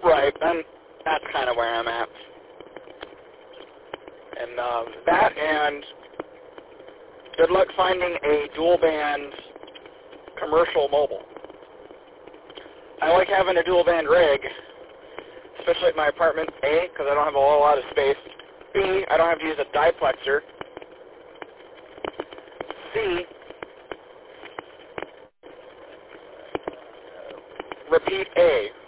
Right, then that's kind of where I'm at. And that, and good luck finding a dual-band commercial mobile. I like having a dual-band rig, especially at my apartment, A, because I don't have a whole lot of space. B, I don't have to use a diplexer. C, repeat A.